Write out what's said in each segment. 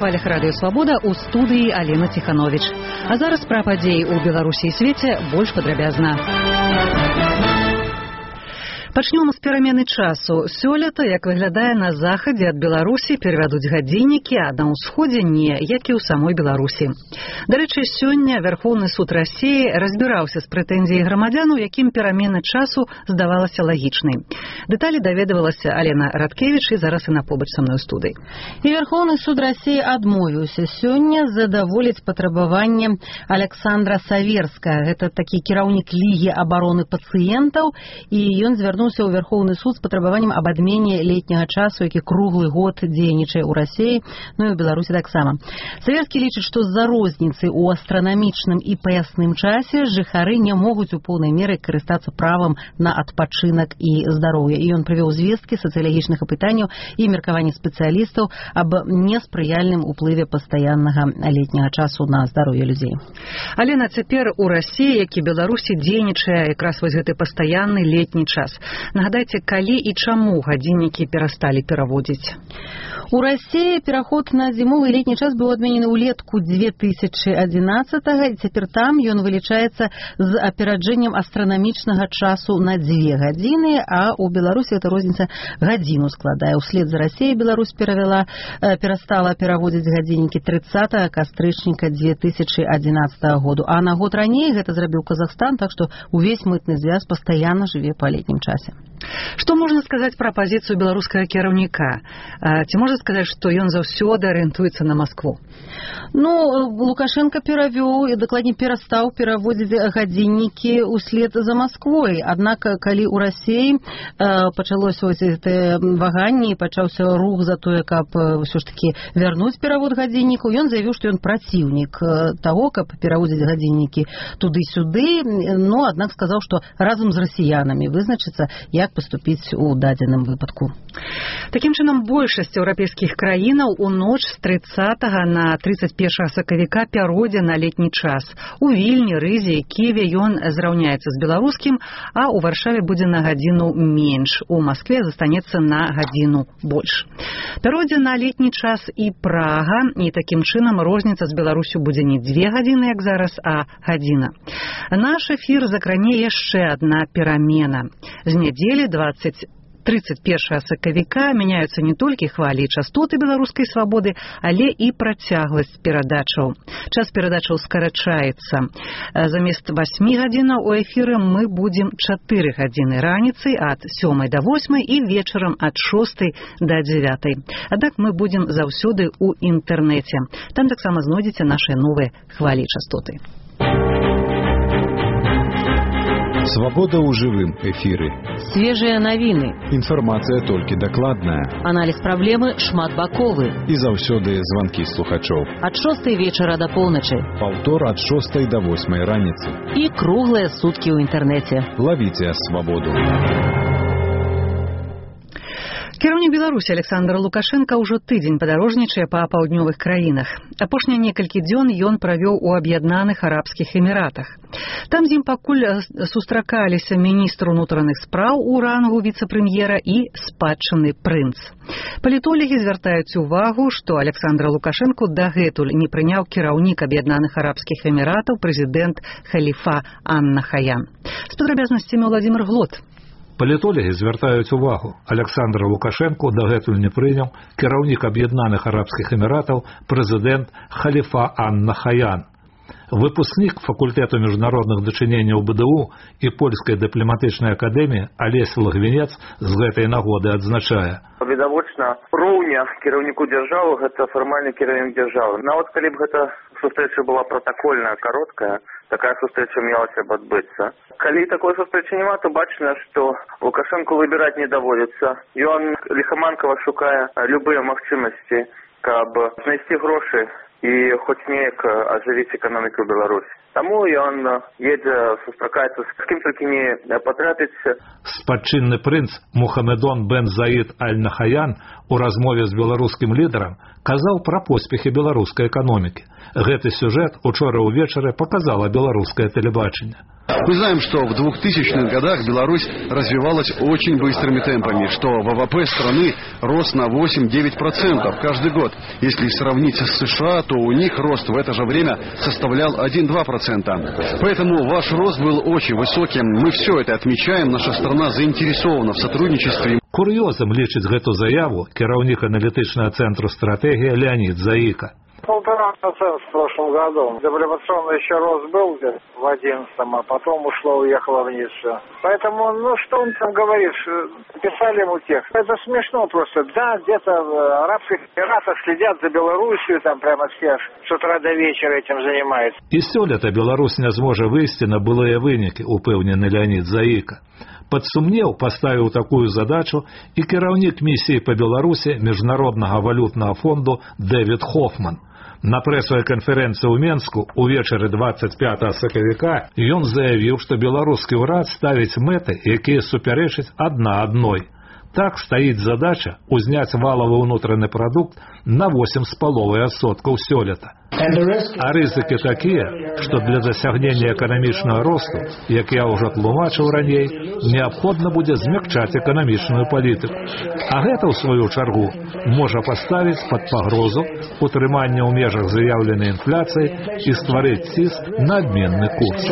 хвалях радыё Свабода ў студыі Алена Ціхановіч. А зараз пра падзеі ў Беларусі і свеце больш падрабязна. Пачнём з перамены часу. Сёлета, як выглядае на захадзе ад Беларусі, перавядуць гадзіннікі, а на ўсходзе не, як і ў самой Беларусі. Дарэчы, сёння Вярхоўны суд Расіі разбіраўся з прэтэнзіяй грамадзян, у якім перамена часу здавалася лагічнай. Дэталі даведавалася Алена Радкевіч і зараз яна побач са мной у студыі. І Вярхоўны суд Расіі адмовіўся сёння задаволіць патрабаванне Александра Саверска. Гэта такі кіраўнік Лігі абароны пацыентаў, і ён звярнуўся у Верховный суд с патрабаваннем об адмене летняга часу, які круглый год дзейнічае ў Расіі, ну і ў Беларусі таксама. Саверскі лічыць, што з-за розніцы ў астранамічным і паясным часе жыхары не могуць у поўнай меры карыстацца правам на адпачынак і здароўе. І ён прывёў звесткі сацыялагічных апытанняў і меркаванні спецыялістаў аб неспрыяльным уплыве пастаяннага летняга часу на здароўе людзей. Алена, цяпер у Расіі, як і Беларусі, дзейнічае якраз вось гэты пастаянны летні час. Нагадайце, калі і чаму гадзіннікі перасталі пераводзіць? У Расіі пераход на зімовы летні час быў адменены ўлетку 2011-го, і цяпер там ён вылічаецца з апераджэннем астранамічнага часу на 2 гадзіны, а ў Беларусі эта розніца гадзіну складае. Услед за Расіяй Беларусь перастала пераводзіць гадзіннікі 30 кастрычніка 2011 году, а на год раней гэта зрабіў Казахстан, так што увесь мытны звяз пастаянна жыве па летнім часе. Што можна сказаць пра пазіцыю беларускага кіраўніка? Ці можна сказаць, што ён заўсёды арыентуецца на Маскву? Ну, Лукашенко перавёў, і дакладней перастаў пераводзіць гадзіннікі услед за Масквой. Аднак, калі ў Расіі пачалося гэтае ваганне і пачаўся рух за тое, каб ўсё ж такі вярнуць перавод гадзіннікаў, ён заявіў, што ён праціўнік таго, каб пераводзіць гадзіннікі туды-сюды, но аднак сказаў, што разам з расіянамі вызначыцца, як паступіць у дадзеным выпадку. Такім чынам, большасць еўрапейскіх краінаў у ноч з 30 на 31 сакавіка пяройдзе на летні час. У Вільні, Рызе і Кіеве ён зраўняецца з беларускім, а ў Варшаве будзе на гадзіну менш. У Маскве застанецца на гадзіну больш. Пяройдзе на летні час і Прага, і такім чынам розніца з Беларусю будзе не 2 гадзіны, як зараз, а гадзіна. Наш эфір закране яшчэ адна перамена. З нядзелі 31 сакавіка мяняюцца не толькі хвалі і частоты беларускай свабоды, але і працягласць перадачаў. Час перадачаў скарачаецца. Замест 8 гадзінаў у эфіры мы будзем 4 гадзіны раніцай ад 7 до 8 і вечарам ад 6 до 9. Аднак мы будзем заўсёды ў інтэрнэце. Там таксама знойдзеце нашыя новыя хвалі і частоты. Свабода ў жывым эфіры. Свежыя навіны. Інфармацыя толькі дакладная. Аналіз праблемы шматбаковы. І заўсёды званкі слухачоў. Ад 6 вечара да поўначы. Паўтор ад 6 до 8 раніцы. І круглыя суткі ў інтэрнэце. Лавіце свабоду. Кіраўнік Беларусі Александр Лукашенко ўжо тыдзень падарожнічае па паўднёвых краінах. Апошнія некалькі дзён ён правёў у Аб'яднаных Арабскіх Эміратах. Там з ім пакуль сустракаліся міністр унутраных спраў у рангу віцэ-прэм'ера і спадчынны прынц. Палітолагі звяртаюць увагу, што Александра Лукашенко дагэтуль не прыняў кіраўнік Аб'яднаных Арабскіх Эміратаў прэзідэнт Халіфа ан-Нахаян. З падрабязнасцямі Владзімир Глот. Палітолагі звяртаюць увагу. Александр Лукашенко дагэтуль не прыняў кіраўнік Аб'яднаных Арабскіх Эміратаў прэзідэнт Халіфа ан-Нахаян. Выпускнік факультэту міжнародных дачыненняў БДУ і польскай дыпламатычнай акадэміі Алесь Лагвінец з гэтай нагоды адзначае. Відавочна, роўня кіраўніку дзяржавы гэта фармальны кіраўнік дзяржавы. Нават калі б гэта сустрэча была пратакольная, кароткая, такая сустрэча мелася б адбыцца. Калі такой сустрэчы няма, то бачна, што Лукашенко выбіраць не даводзіцца. Ён ліхаманкава шукае любыя магчымасці, каб знайсці грошы і хоць неяк ажывіць эканоміку Беларусі. Таму ён едзе сустракаецца з кім толькі не патрапіць. Спадчынны прынц Мухамедон бен Заід аль-Нахаян у размове з беларускім лідарам казаў пра поспехі беларускай эканомікі. Гэты сюжэт учора ўвечары паказала беларускае тэлебачанне. Мы знаем, что в 2000-х годах Беларусь развивалась очень быстрыми темпами, что ВВП страны рос на 8-9% каждый год. Если сравнить с США, то у них рост в это же время составлял 1-2%. Поэтому ваш рост был очень высоким. Мы все это отмечаем, наша страна заинтересована в сотрудничестве. Кур'ёзам лічыць гэту заяву кіраўнік аналітычнага цэнтру стратэгія Леонид Заика. 1,5% в прошлом году. Революционный еще рост был где-то в 11-м, а потом уехало вниз все. Поэтому, что он там говорит, писали ему текст. Это смешно просто. Да, где-то в Арабских Эмиратах следят за Белоруссией, там прямо все с утра до вечера этим занимаются. І сёлета Беларусь не зможа выйсці на былыя вынікі, упэўнены Леонид Заика. Пад сумнеў паставіў такую задачу і кіраўнік місіі па Беларусі Міжнароднага валютнага фонду Дэвід Хофман. На прэсавай канферэнцыі ў Менску увечары 25 сакавіка ён заявіў, што беларускі ўрад ставіць мэты, якія супярэчаць адна адной. Так стаіць задача узняць валавы ўнутраны прадукт на 8,5% сёлета. А рызыкі такія, што для дасягнення эканамічнага росту, як я ўжо тлумачыў раней, неабходна будзе змякчаць эканамічную палітыку. А гэта, ў сваю чаргу, можа паставіць пад пагрозу утрымання ў межах заяўленай інфляцыі і стварыць ціск на абменны курс.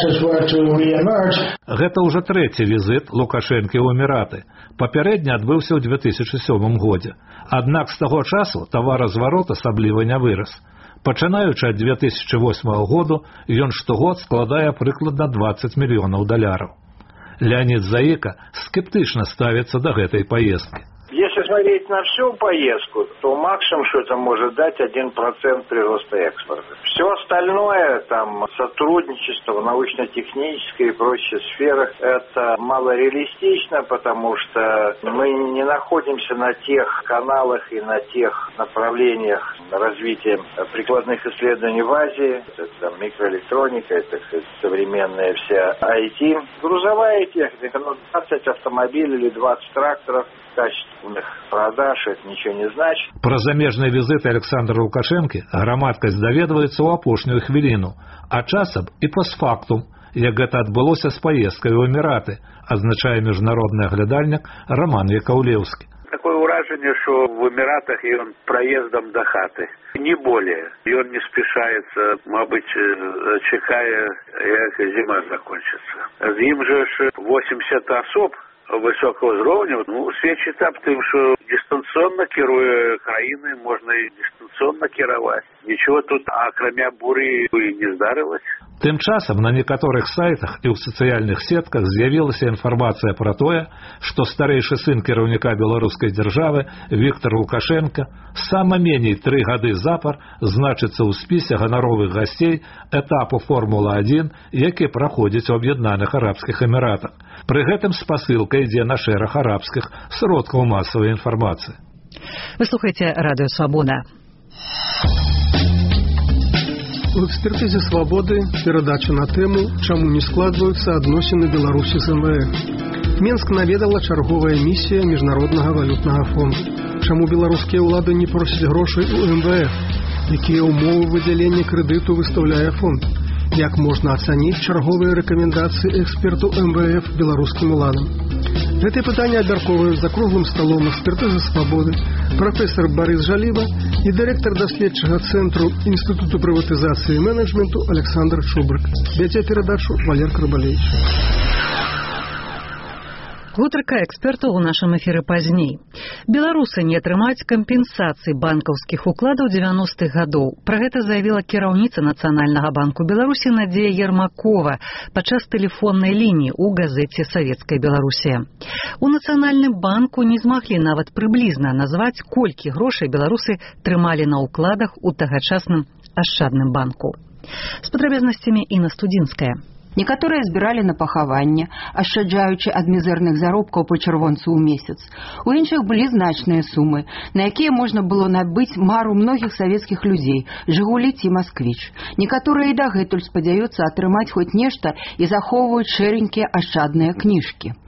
Гэта ўжо трэці візіт Лукашэнкі ў Эміраты. Папярэдні адбыўся ў 2007 годзе. Аднак з таго часу таваразварот асабліва не вырас. Пачынаючы ад 2008 году, ён штогод складае прыкладна $20 мільёнаў. Леонид Заика скептычна ставіцца да гэтай паездкі. Если смотреть на всю поездку, то максимум, что это может дать, 1% прироста экспорта. Все остальное, там, сотрудничество в научно-технической и прочих сферах, это малореалистично, потому что мы не находимся на тех каналах и на тех направлениях развития прикладных исследований в Азии. Это там, микроэлектроника, это современная вся IT. Грузовая техника, 20 автомобилей или 20 тракторов, качественных продаж, это ничего не значит. Про замежны візит Александра Лукашэнкі грамадскасць даведваецца ў апошнюю хвіліну, а часам і постфактум, як гэта адбылося з паездкай у Эміраты, азначае міжнародны аглядальнік Роман Якаўлеўскі. Такое ўражанне, что в Эмиратах и он проездом до хаты. Не более. И он не спешается, мабуть, чекая, как зима закончится. Им же 80 особ высокого уровня, свідчить аб тим, що дистанційно керує країною, можна і дистанційно керувати. Нічого тут, акрамя бурі, не здарилось. Тым часам на некаторых сайтах і ў сацыяльных сетках з'явілася інфармацыя пра тое, што старэйшы сын кіраўніка беларускай дзяржавы Віктор Лукашенко сама меней 3 гады запар значыцца ў спісе ганаровых гасцей этапу Формулы-1, які праходзіць у Аб'яднаных Арабскіх Эміратах. Пры гэтым спасылка ідзе на шэраг арабскіх сродкаў масавай інфармацыі. Вы слухаеце Радыё Свабода. У экспертызе «Свабоды» перадача на тэму «Чаму не складваюцца адносіны Беларусі з МВФ». Менск наведала чарговая місія Міжнароднага валютнага фонду. Чаму беларускія ўлады не просяць грошай у МВФ? Якія ўмовы выдзялення крэдыту выстаўляе фонд? Як можна ацаніць чарговыя рэкамендацыі эксперту МВФ беларускім уладам? Гэтыя пытанні абмяркоўваюць за круглым сталом экспертызы «Свабоды» прафесор Борис Жаліва і дырэктар даследчага цэнтру Інстытуту прыватызацыі і менеджменту Александр Чубрык. Вядзе перадачу Валер Крыбалевич. Гутарка экспертаў у нашым эфіры пазней. Беларусы не атрымаюць кампенсацыі банкаўскіх укладаў 90-х гадоў. Пра гэта заявіла кіраўніца Нацыянальнага банку Беларусі Надзея Ермакова падчас тэлефоннай лініі ў газеце «Савецкая Беларусія». У Нацыянальным банку не змаглі нават прыблізна назваць, колькі грошай беларусы трымалі на ўкладах у тагачасным Ашчадным банку. З падрабязнасцямі Інна Студзінская. Некаторыя збіралі на пахаванне, ашчаджаючы ад мізэрных заробкаў па чырвонцу ў месяц. У іншых былі значныя сумы, на якія можна было набыць мару многіх савецкіх людзей – «Жигулі» ці «Москвіч». Некаторыя і дагэтуль спадзяюцца атрымаць хоць нешта і захоўваюць шэранькія ашчадныя кніжкі.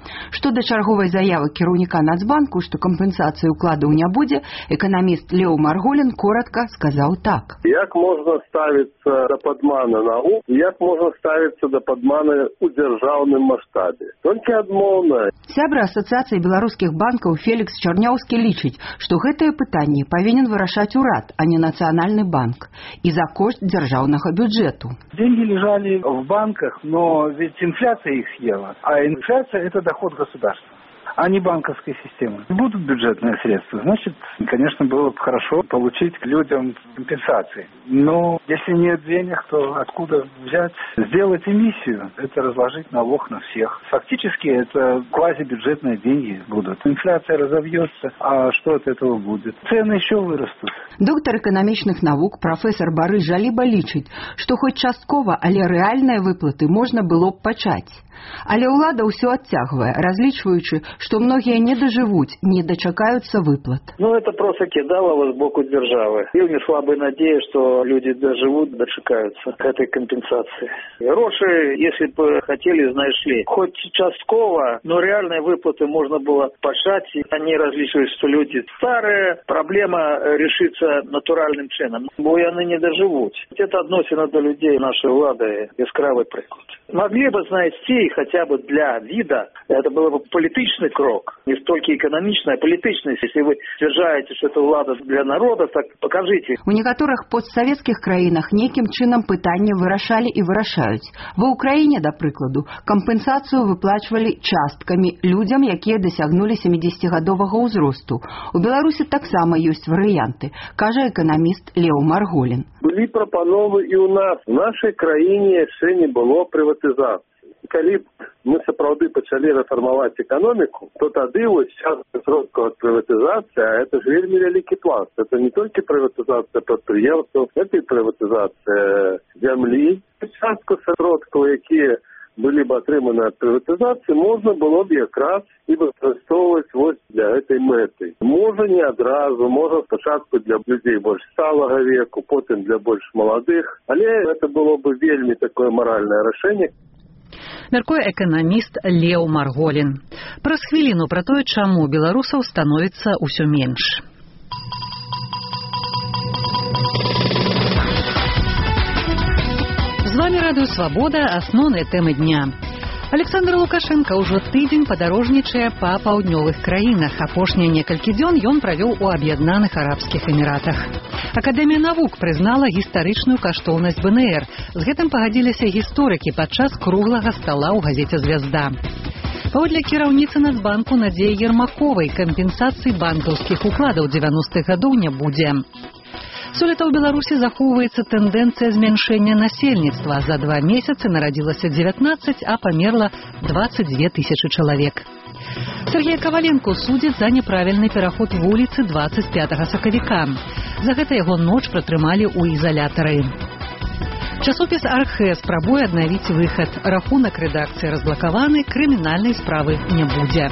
Што да чарговай заявы кіраўніка Нацбанку, што кампенсацыі ўкладаў не будзе, эканаміст Лео Марголін коротка сказаў так. Як можна ставіцца да падмана наук, як можна ставіцца да падмана ў дзяржаўным маштабе? Толькі адмоўна. Сябра Асацыяцыі беларускіх банкаў Фелікс Чарняўскі лічыць, што гэтае пытанне павінен вырашаць урад, а не Нацыянальны банк, і за кошт дзяржаўнага бюджэту. Деньги лежали в банках, но ведь инфляция их съела. А инфляция – это доход государства, а не банковской системы. Будут бюджетные средства, значит, конечно, было бы хорошо получить людям компенсации. Но если нет денег, то откуда взять? Сделать эмиссию – это разложить налог на всех. Фактически это квазибюджетные деньги будут. Инфляция разовьется, а что от этого будет? Цены еще вырастут. Доктор эканамічных навук прафесор Барыс Жаліба лічыць, што хоць часткова, але рэальныя выплаты можна было б пачаць. Але ўлада ўсё адцягвае, разлічваючы, што многія не дажывуць, не дачакаюцца выплат. Это просто кидалово с боку державы. Вельми слабая надея, что люди доживут, дочекаются к этой компенсации. Гроши, если бы хотели, знайшли. Хоть частково, но реальные выплаты можно было пачаць. Они различивают, что люди старые, проблема решится натуральным чином. Бо они не доживут. Это относится до людей нашей влады яскравый приклад. Могли бы знайти хотя бы для вида, это было бы политичный крок, не столько экономичный, а политичный. Если вы утверждаете, что это влада для народа, так покажите. У некаторых постсавецкіх краінах нейкім чынам пытанне вырашалі і вырашаюць. Ва Ўкраіне, да прыкладу, кампенсацыю выплачвалі часткамі людзям, якія дасягнулі 70-гадовага ўзросту. У Беларусі таксама ёсць варыянты, кажа эканаміст Лео Марголін. Былі прапановы і ў нас. В нашай краіне яшчэ не было прыватызацыі. Калі мы сапраўды пачалі рэфармаваць эканоміку, то тады вось частка сродкаў ад прыватызацыі, а это ж вельмі вялікі пласт. Это не толькі прыватызацыя прадпрыемстваў, это і прыватызацыя зямлі. Частку сродкаў, якія былі б атрыманы ад прыватызацыі, можна было б якраз і выкарыстоўваць вось для гэтай мэты. Можа не адразу, можа спачатку для людзей больш сталага веку, потым для больш маладых, але гэта было бы вельмі такое маральнае рашэнне. Мяркуе эканаміст Лео Марголін. Праз хвіліну пра тое, чаму беларусаў становіцца ўсё менш. З вами Радыё Свабода, асноўныя тэмы дня. Александр Лукашенко ўжо тыдзень падарожнічае па паўднёвых краінах. Апошнія некалькі дзён ён правёў у Аб'яднаных Арабскіх Эміратах. Акадэмія навук прызнала гістарычную каштоўнасць БНР. З гэтым пагадзіліся гісторыкі падчас круглага стала ў газеце «Звязда». Паводле кіраўніцы Нацбанку Надзеі Ермаковай кампенсацыі банкаўскіх укладаў 90-х гадоў не будзе. Сёлета ў Беларусі захоўваецца тэндэнцыя змяншэння насельніцтва. За 2 месяцы нарадзілася 19, а памерла 22 тысячы чалавек. Сергея Коваленко судзяць за няправільны пераход вуліцы 25 сакавіка. За гэта яго ноч пратрымалі ў ізалятары. Часопіс «Архэ» спрабуе аднавіць выхад. Рахунак рэдакцыі разблакаваны, крымінальнай справы не будзе.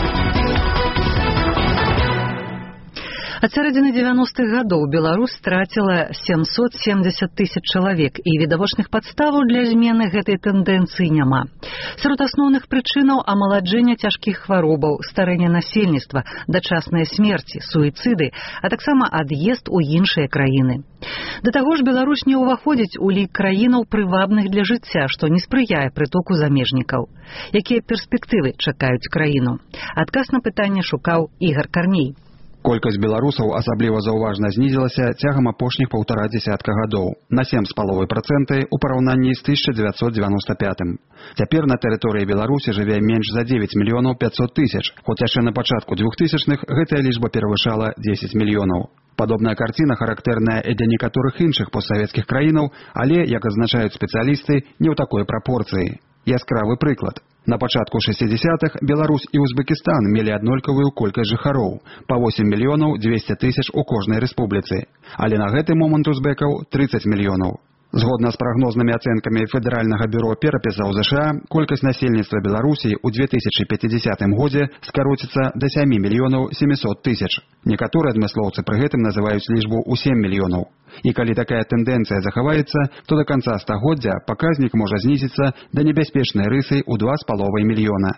Ад сярэдзіны 90-х гадоў Беларусь страціла 770 тысяч чалавек, і відавочных падставаў для змены гэтай тэндэнцыі няма. Сярод асноўных прычынаў амаладжэння цяжкіх хваробаў, старэння насельніцтва, дачасныя смерці, суіцыды, а таксама ад'езд у іншыя краіны. Да таго ж Беларусь не ўваходзіць у лік краінаў прывабных для жыцця, што не спрыяе прытоку замежнікаў. Якія перспектывы чакаюць краіну? Адказ на пытанне шукаў Ігар Карней. Колькасць беларусаў асабліва заўважна знізілася цягам апошніх 1,5 дзесятка гадоў на 7,5% у параўнанні з 1995. Цяпер на тэрыторыі Беларусі жыве менш за 9 мільёнаў 500 тысяч, хоць яшчэ на пачатку 2000-х гэтая лічба перавышала 10 мільёнаў. Падобная карціна характэрная і для некаторых іншых постсавецкіх краінаў, але, як адзначаюць спецыялісты, не ў такой прапорцыі. Яскравы прыклад. На пачатку 60-х Беларусь і Узбекістан мелі аднолькавую колькасць жыхароў, па 8 мільёнаў 200 тысяч у кожнай рэспубліцы. Але на гэты момант узбекаў 30 мільёнаў. Згодна з прагнознымі ацэнкамі Федэральнага бюро перапісаў ЗША, колькасць насельніцтва Беларусі ў 2050 годзе скароціцца да 7 мільёнаў 700 тысяч. Некаторыя адмыслоўцы пры гэтым называюць лічбу ў 7 мільёнаў. І калі такая тэндэнцыя захаваецца, то да канца стагоддзя паказнік можа знізіцца да небяспечнай рысы ў 2,5 мільёна.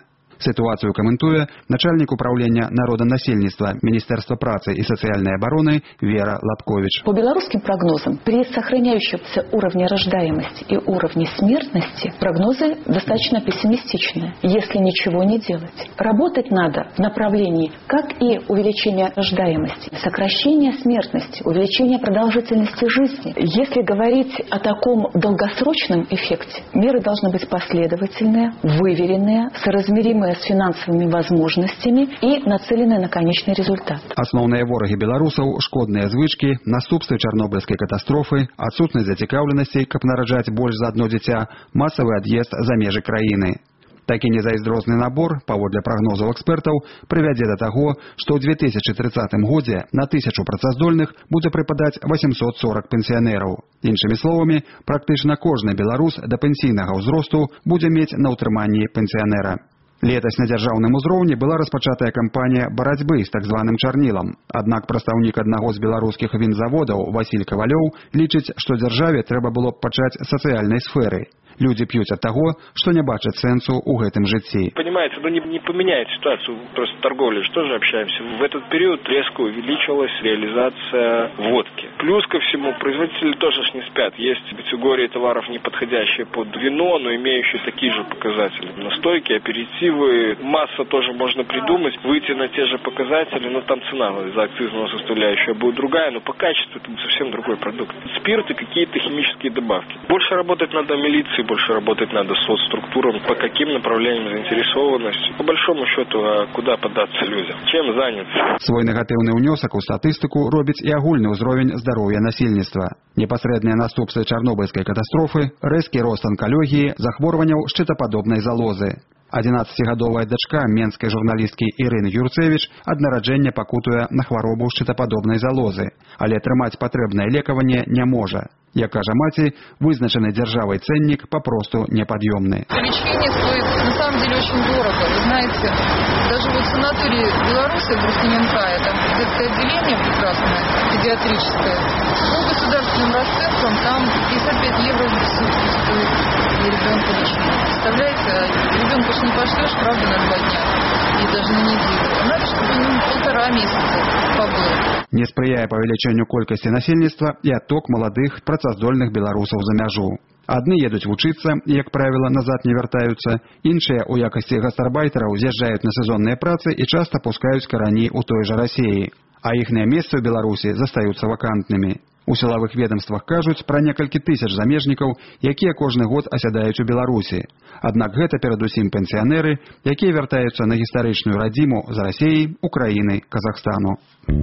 Ситуацию каментуе начальник управления народонасельніцтва Министерства працы и социальной обороны Вера Латкович. По белорусским прогнозам, при сохраняющемся уровне рождаемости и уровне смертности прогнозы достаточно пессимистичные, если ничего не делать. Работать надо в направлении как и увеличения рождаемости, сокращения смертности, увеличения продолжительности жизни. Если говорить о таком долгосрочном эффекте, меры должны быть последовательные, выверенные, соразмеримые с финансовыми возможностями и нацеленные на конечный результат. Основные вороги белорусов – шкодные звычки, наступствы Чернобыльской катастрофы, отсутность зацікаўленасці, каб нараджаць больш за одно дитя, массовый отъезд за межы краіны. Такі незайздрозны набор, паводле прогнозаў экспертаў, прывядзе да таго, што ў 2030 годзе на 1000 працаздольных будзе прыпадаць 840 пенсіянераў. Іншымі словамі, практычна кожны беларус да пенсійнага ўзросту будзе мець на ўтрыманні пенсіянера. Летась на дзяржаўным узроўні была распачатая кампанія барацьбы з так званым чарнілам. Аднак прадстаўнік аднаго з беларускіх вінзаводаў Васіль Кавалёў лічыць, што дзяржаве трэба было б пачаць з сацыяльнай сферы. Люди пьют от того, что не бачат сенсу у гэтым житті. Понимаете, не поменяет ситуацию просто торговли. Что же общаемся? В этот период резко увеличилась реализация водки. Плюс ко всему, производители тоже не спят. Есть категории товаров, не подходящие под вино, но имеющие такие же показатели. Настойки, аперитивы, масса тоже можно придумать, выйти на те же показатели, но там цена за акцизную составляющую будет другая, но по качеству это совсем другой продукт. Спирт и какие-то химические добавки. Больше работать надо милиции, больше работать надо с соцструктурами, по каким направлениям заинтересованность. По большому счету, а куда податься людям? Чем заняться? Свой негативный унесок у статистику робіць і агульны ўзровень здароўя насельніцтва. Непасрэдныя наступствы Чарнобыльскай катастрофы, рэзкі рост онкалогіі, захворванняў шчытападобнай залозы. 11-гадовая дачка менскай журналісткі Ірыны Юрцевіч ад нараджэння пакутуе на хваробу шчытападобнай залозы, але атрымаць патрэбнае лекаванне не можа. Як кажа маці, вызначаны дзяржавай ценнік попросту неподъемный. Лечение стоит на самом деле очень дорого. Вы знаете, даже вот в санатории Беларуси, в Рустинем крае, там детское отделение прекрасное, педиатрическое, по государственным расценкам там 55 евро в сутки стоит для ребенка лечение. Представляете, ребенка ж не пошлешь, правда, на 2 дня и даже на неделю. Надо, чтобы ему 1,5 месяца побыл. Не спрыяе павелічэнню колькасці насельніцтва і адток маладых працаздольных беларусаў за мяжу. Адны едуць вучыцца і, як правіла, назад не вяртаюцца, іншыя у якасці гастарбайтараў з'язджаюць на сезонныя працы і часта пускаюць карані ў той жа Расіі, а іхныя месцы ў Беларусі застаюцца вакантнымі. У сілавых ведомствах кажуць пра некалькі тысяч замежнікаў, якія кожны год асядаюць у Беларусі. Аднак гэта перадусім пенсіянеры, якія вяртаюцца на гістарычную радзіму з Расіі, Украіны, Казахстану.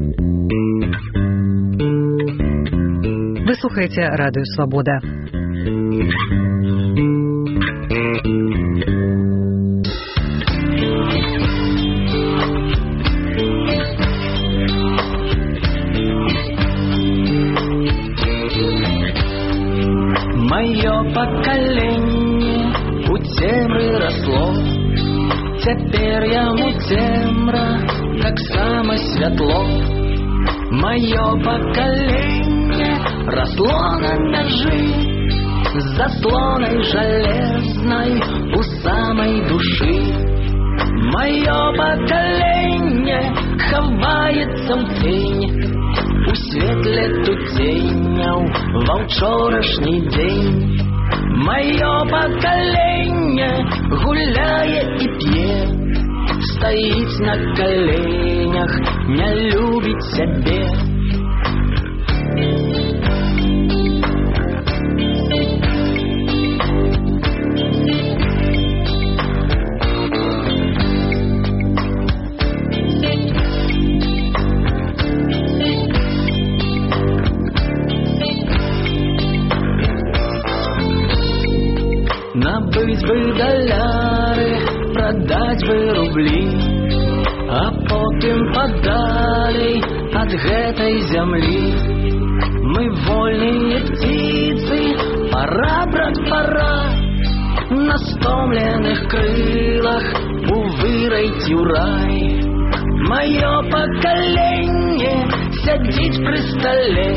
Вы слухаеце радыё «Свабода». Мое поколение у цемры росло, теперь яму цемра, как само святло. Мое поколение росло на межи, с заслоной железной у самой души. Мое поколение ховается в тень, у светле тутеняў ва ўчорашні дзень. Маё пакаленне гуляе і п'е, стаіць на каленях, не любіць сябе. Набыть бы даляры, продать бы рубли, а потым падалей ад гэтай зямлі. Мы вольныя птицы, пора, брат, пора, на стомленых крылах увырайці ў рай. Маё пакаленне сядзіць пры стале,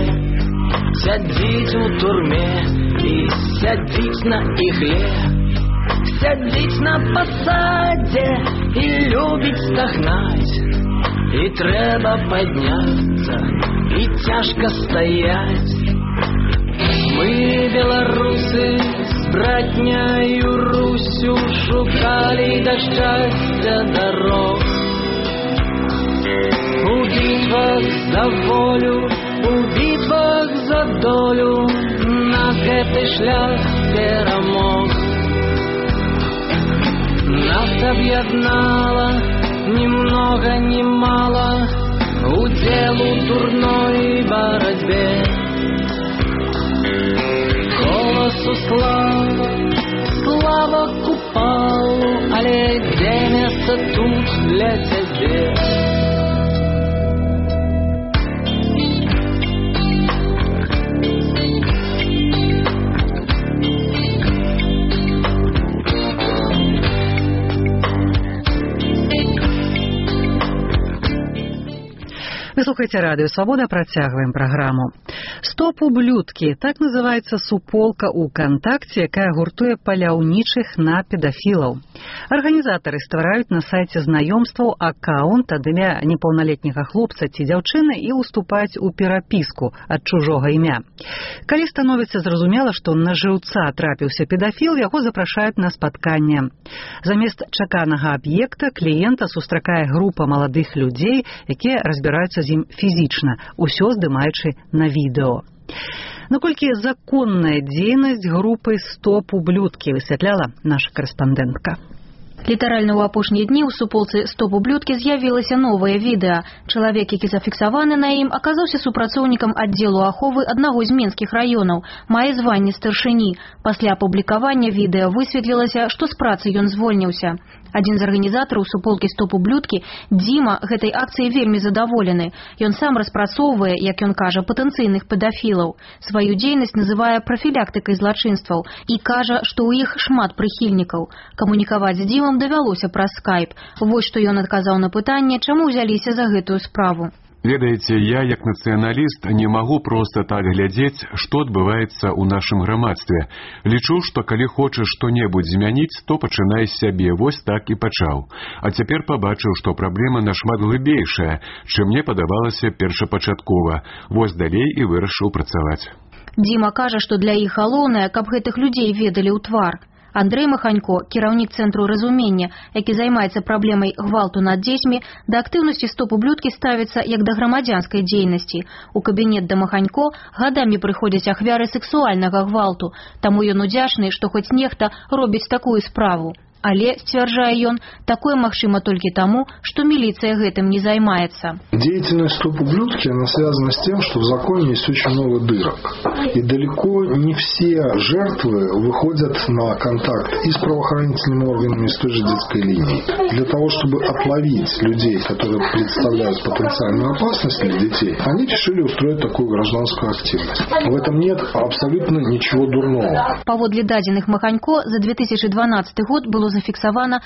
сядзіць у турме і сядзіць на ігле, сядзіць на пасадзе і любіць стагнаць. І трэба падняцца, і цяжка стаяць. Мы, беларусы, з братняю Русю шукалі да шчасця дарог. У бітвах за волю, у бітвах за долю нас гэты шлях перамог. Нас аб'яднала ни много ни мало удел у дурной борьбе. Голосу слава, слава купалу, але где место тут для тебя? Вы слухаете радио «Свобода», працягваем праграму. «Стоп ублюдкі» – так называется суполка ў Контакце, якая гуртуе паляўнічых на педафілаў. Арганізатары ствараюць на сайце знаёмстваў аккаунт ад імя непаўналетняга хлопца ці дзяўчыны і уступаюць у перапіску ад чужога імя. Калі становіцца зразумела, што на жыўца трапіўся педафіл, яго запрашаюць на спатканне. Замест чаканага аб'екта кліента сустракае група маладых людзей, якія разбіраюцца з ім фізічна, усё здымаючы на відэо. Наколькі законная дзейнасць групы «Стоп ублюдкі» высвятляла наша карэспандэнтка. Літаральна ў апошнія дні ў суполцы «Стоп ублюдкі» з'явілася новае відэа. Чалавек, які зафіксаваны на ім, аказаўся супрацоўнікам аддзелу аховы аднаго з менскіх раёнаў, мае званне старшыні. Пасля апублікавання відэа высветлілася, што з працы ён звольніўся. Адзін з арганізатараў суполкі «Стоп ублюдкі» Дзіма гэтай акцыяй вельмі задаволены. Ён сам распрацоўвае, як ён кажа, патэнцыйных педафілаў. Сваю дзейнасць называе прафілактыкай злачынстваў і кажа, што ў іх шмат прыхільнікаў. Камунікаваць з Дзімам давялося праз скайп. Вось што ён адказаў на пытанне, чаму ўзяліся за гэтую справу. Ведаеце, я, як нацыяналіст, не магу проста так глядзець, што адбываецца ў нашым грамадстве. Лічу, што калі хочаш што-небудзь змяніць, то пачынай з сябе. Вось так і пачаў. А цяпер пабачыў, што праблема нашмат глыбейшая, чым мне падавалася першапачаткова. Вось далей і вырашыў працаваць. Дзіма кажа, што для іх галоўнае, каб гэтых людзей ведалі ў твар. Андрэй Маханько, кіраўнік цэнтру разумення, які займаецца праблемай гвалту над дзецьмі, да актыўнасці «Стоп ублюдкі» ставіцца як да грамадзянскай дзейнасці. У кабінет да Маханько гадамі прыходзяць ахвяры сексуальнага гвалту, таму ён удзячны, што хоць нехта робіць такую справу. Але, сцвярджае ён, такое магчыма толькі таму, што милиция гэтым не займаецца. Деятельность «Стоп ублюдки» она связана с тем, что в законе есть очень много дырок. И далеко не все жертвы выходят на контакт и с правоохранительными органами, и с той же детской линией. Для того, чтобы отловить людей, которые представляют потенциальную опасность для детей, они решили устроить такую гражданскую активность. В этом нет абсолютно ничего дурного. Паводле дадзеных Маханько, за 2012 год было зафіксавана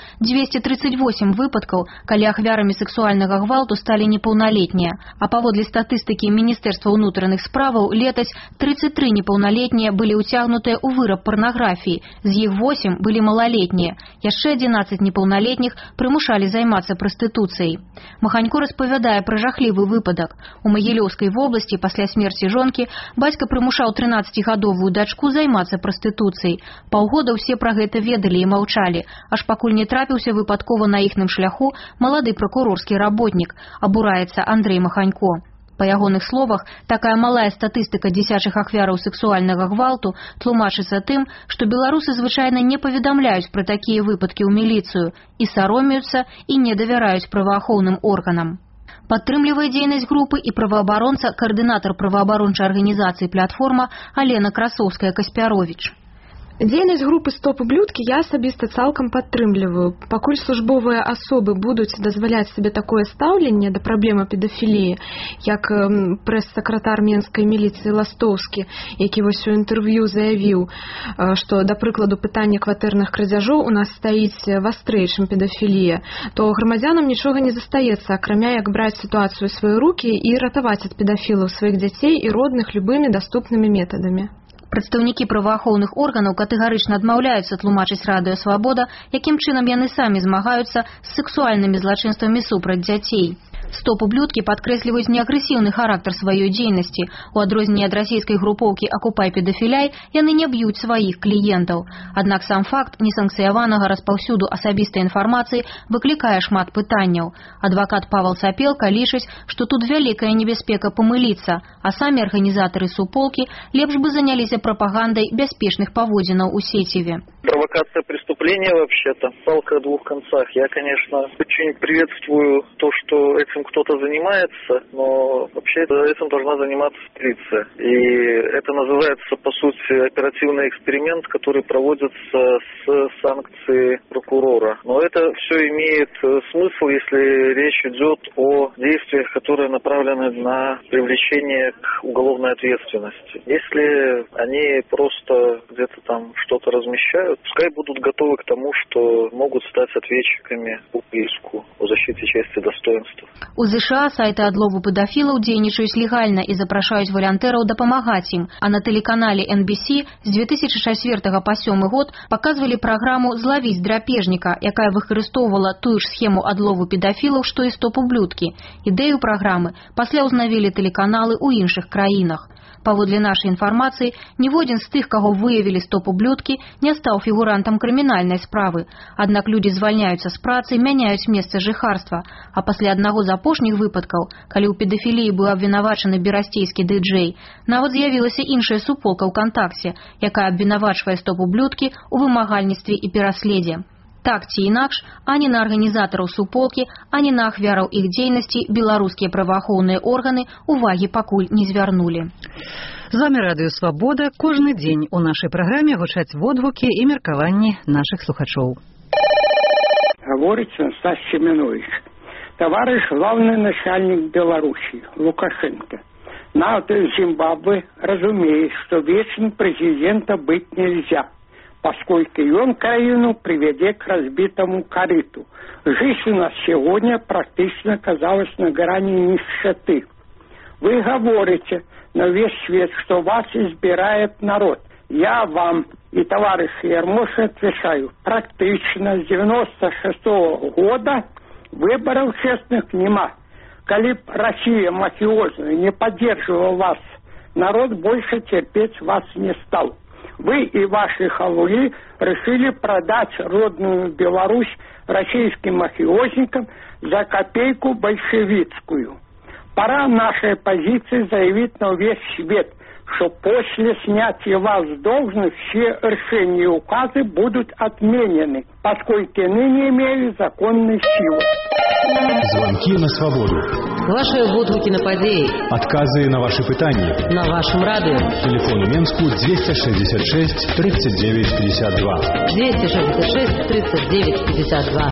238 выпадкаў, калі ахвярамі сексуальнага гвалту сталі непаўналетнія. А паводле статыстыкі Міністэрства ўнутраных справаў, летась 33 непаўналетнія былі ўцягнутыя ў выраб парнаграфіі, з іх 8 былі малалетнія. Яшчэ 11 непаўналетніх прымушалі займацца прастытуцыяй. Маханько распавядае пра жахлівы выпадак. У Магілёўскай вобласці пасля смерці жонкі бацька прымушаў 13-гадовую дачку займацца прастытуцыяй. Паўгода ўсе пра гэта ведалі і маўчалі, аж пакуль не трапіўся выпадкова на іхным шляху малады пракурорскі работнік, абураецца Андрэй Маханько. Па ягоных словах, такая малая статыстыка дзіцячых ахвяраў сексуальнага гвалту тлумачыцца тым, што беларусы звычайна не паведамляюць пра такія выпадкі ў міліцыю і саромеюцца і не давяраюць праваахоўным органам. Падтрымлівае дзейнасць групы і праваабаронца, каардынатар праваабарончай арганізацыі «Платформа» Алена Красоўская-Каспяровіч. Дзейнасць групы «Стоп ублюдкі» я асабіста цалкам падтрымліваю. Пакуль службовыя асобы будуць дазваляць сабе такое стаўленне да праблемы педафіліі, як прэс-сакратар менскай міліцыі Ластоўскі, які вось у інтэрв'ю заявіў, што, да прыкладу, пытанне кватэрных крадзяжоў у нас стаіць вастрэй, чым педафілія, то грамадзянам нічога не застаецца, акрамя як браць сітуацыю ў свае рукі і ратаваць ад педафілаў сваіх дзяцей і родных любымі даступнымі метадамі. Прадстаўнікі праваахоўных органаў катэгарычна адмаўляюцца тлумачыць радыё «Свабода», якім чынам яны самі змагаюцца з сексуальнымі злачынствамі супраць дзяцей. «Стоп ублюдкі» падкрэсліваюць неагрэсіўны характар сваёй дзейнасці. У адрозненне ад расійскай групоўкі «Акупай педафіляй» яны не б'юць сваіх кліентаў. Аднак сам факт несанкцыяванага распаўсюду асабістай інфармацыі выклікае шмат пытанняў. Адвакат Павел Сапелка лічыць, што тут вялікая небяспека памыліцца, а самі арганізатары суполкі лепш бы заняліся пропагандой бяспечных поводинов у сетеве. Провокация преступления вообще-то. Палка о двух концах. Я, конечно, очень приветствую то, что этим кто-то занимается, но вообще этим должна заниматься полиция. И это называется, по сути, оперативный эксперимент, который проводится с санкцией прокурора. Но это все имеет смысл, если речь идет о действиях, которые направлены на привлечение к уголовной ответственности. Если они просто где-то там что-то размещают, пускай будут готовы к тому, что могут стать ответчиками по иску о защите чести и достоинства. У США сайты адлову педафілаў дзейнічаюць легальна і запрашаюць валянтэраў дапамагаць ім, а на тэлеканале NBC з 2004 па 2007 год паказвалі праграму «Злавіць драпежніка», якая выкарыстоўвала тую ж схему адлову педафілаў, што і «Стоп ублюдкі». Ідэю праграмы пасля ўзнавілі тэлеканалы ў іншых краінах. Паводле нашай інфармацыі, ніводзін з тых, каго выявілі «Стоп ублюдкі», не стаў фігурантам крымінальнай справы. Аднак людзі звальняюцца з працы, мяняюць месца жыхарства. А пасля аднаго з апошніх выпадкаў, калі ў педафіліі быў абвінавачаны берасцейскі дыджэй, нават з'явілася іншая суполка ВКонтакце, якая абвінавачвае «Стоп ублюдкі» у вымагальніцтве і пераследзе. Так ці інакш, ані на арганізатараў суполкі, ані на ахвяраў іх дзейнасці беларускія праваахоўныя органы увагі пакуль не звярнулі. З вами радыё «Свабода». Кожны дзень у нашай праграме гучаць водгукі і меркаванні нашых слухачоў. Говорит Настасья Семенович. Товарищ главный начальник Беларуси Лукашенко. На Зимбабве разумеет, что вечным президента быть нельзя, поскольку он краину приведет к разбитому корыту. Жизнь у нас сегодня практически оказалась на грани нищеты. Вы говорите на весь свет, что вас избирает народ. Я вам и товарищ Ермошин отвечаю, практично с 96-го года выборов честных нема. Коли Россия мафиозная не поддерживала вас, народ больше терпеть вас не стал. Вы и ваши халуи решили продать родную Беларусь российским мафиозникам за копейку большевицкую. Пора нашей позиции заявить на весь свет, что после снятия вас с должности все решения и указы будут отменены, поскольку ныне имеют законную силу. Звонки на свободу. Ваши водгуки на подеи. Отказы на ваши питания. На вашем радио. Телефон у Менску 266 39 52. 266 39 52.